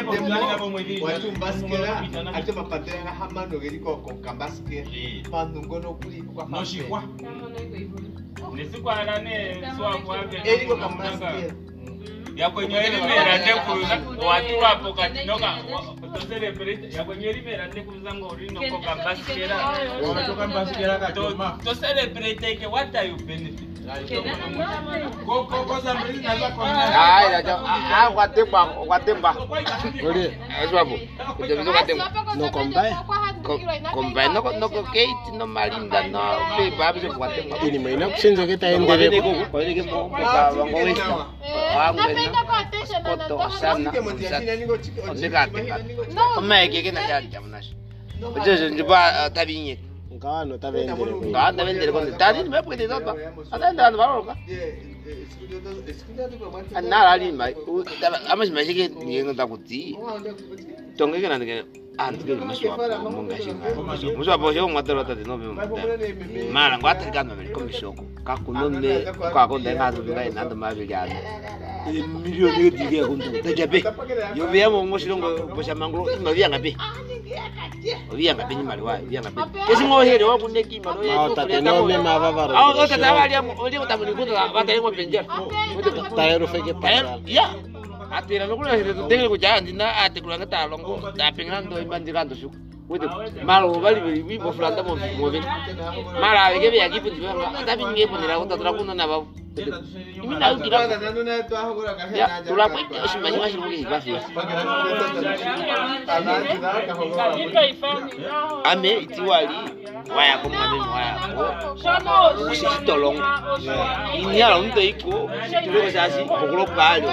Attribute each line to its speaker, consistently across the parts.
Speaker 1: watu mbaskela ate mapatela hamano geliko kombaske panungo no kuli kwa
Speaker 2: noshikwa
Speaker 3: Nisikwarane swa kwabe.
Speaker 1: eliko kombaske
Speaker 3: Ya kwenye elimera ndekuza watu wapo katinoka to celebrate ya kwenye elimera ndekuza ngori no koka baskera.
Speaker 2: wametoka mbasikera katoma
Speaker 3: To celebrate ke what are you benefit?
Speaker 2: Koko zambi naza kwa
Speaker 4: Ai da watemba. Ori, aswapo. Kuja watemba. No kombai. Kombai no gate no malinda no be babze watemba. Ini maina kusenza kita endele ko. Ko ile ke mo ba wango westa.
Speaker 5: Napenda kwa attention na
Speaker 4: Foto sana. Koma ke na ya jamnas. Oje njiba tabinye.
Speaker 6: Ngano tabendele.
Speaker 4: Ngano tabendele ko tadi me puede todo. Ada valor. Anara ali mai. Amas masih ke yang tak kuti. Tongge ke nanti antu ke masuk apa munga sih. Masuk apa sih orang mata rata di nobe mata. Malang kuat kan memang komisoko. Kakunon me kakon dengar tu ngai nanti mabil jalan. Milion ni tiga kuntu. Terjadi. Yo biar mau muslim bersama manglo, biar ngapi. Biar ngapi ni malu, biar ngapi. Kesi mau hero aku neki malu.
Speaker 6: Mau tak no me ma bavaro.
Speaker 4: Oh, tak tahu dia mau tamu ni kuntu. Bata yang mau penjar.
Speaker 6: Tayo fake pa.
Speaker 4: Ya. Ati na ko na tingin ko diyan din na ate ko lang talong ko tapingan do ibandiran do suk wito malo bali bi bo flanta mo bin mara ke bi aki pun tapi nge pun ra ko tatra ko na ba ini na ukira ya tula ko isi mai mai mo ki ba ame itiwali waya ko mame waya ko usi tolong ini ya on te ko tulo sa si kokolo palo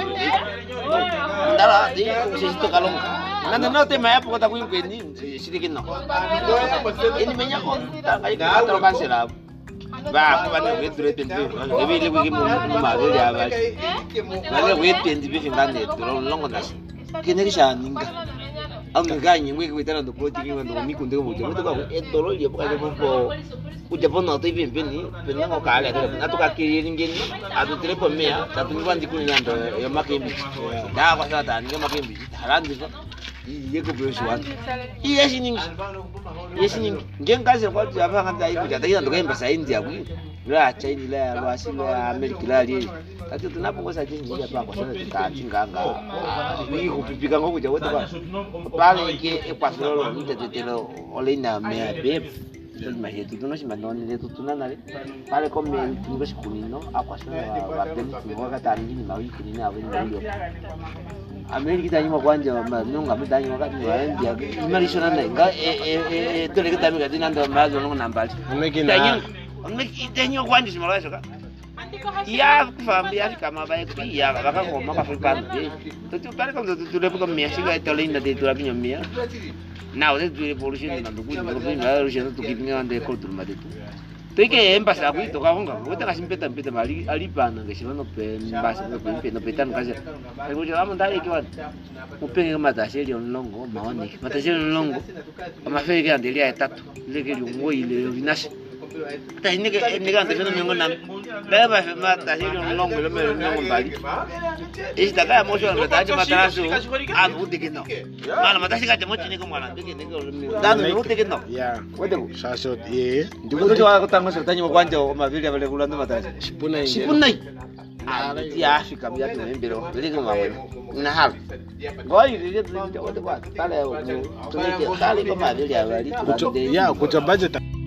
Speaker 4: ndala di usi to kalong nanda no te mai po ta ko ni sirikin no ini banyak ko ta kai ka tro cancela ba ko ba ne dure tentu e bi le ki mo ma be ya ba ba le tentu bi fingane tro longo nas kene ki sha ninga Ameganya ngwe kwitana ndo ploti kinga ndo mi kunde mo jemo to ka etolo ye poka jemo po uja pono to ibe peni peni ngo ka ale na to ka kiri ngeni adu tele po mea ta tu bandi kunya ndo yo makembi da kwa sata ni makembi harandi ko ye ko bro shwan yes ni ngen ka se kwa ja ba kan dai ku ja dai ndo ka mbasa india ku la chaini la lwasi la america la li ati tunapo sa jinji ya pa kwa sana tukachinganga wi kupipika ngo kuja wote ba pale ke ekwasolo ntetetelo olina mea be mahe tutuno simanoni le tutuna nale pale come ngo sikunino akwasolo wa ben ngo katani ni mawi kunina awe ni yo Amerika tanya kwanja nunga mtanya wakati wa India imarishona nga tole kitami kati nando mazo ngo nambali tanya tanya kwanja simala soka ya kufambia kama bae pia baka ngoma ka fulpan tu pare ko tu le ko mia siga tole inda de tu apinyo mia na ode tu revolution na ndugu ni ko mia revolution tu kipinga ande ko tu made tu Teke embasa aku itu kau enggak, kita kasih peta balik alipana ke sini nope embasa nope petan kasih. Aku cakap mentari kian, upeng mata sih yang longo mau ni, mata sih yang longo, ama fake yang dia etat, lagi yang woi le vinas. Tapi ini kan terus mengenai nam, lepas mata sih yang longo le mengenai balik. Ista kaya motion mata aja mata asu, aku dikit no. Malah mata sih kaca mochi ni kau malah dikit ni kau, dan aku dikit no.
Speaker 6: Ya,
Speaker 4: waduh.
Speaker 6: Sasot ye.
Speaker 4: Dulu tu aku tanggung sertanya mau kanjau, ma video boleh bulan tu mata. Sipunai. Di Afrika biar tu membero, jadi kau mahu. Nahal. Goi dia tu jauh tu kuat. Tali kau mahu dia balik.
Speaker 6: Ya, aku coba aja.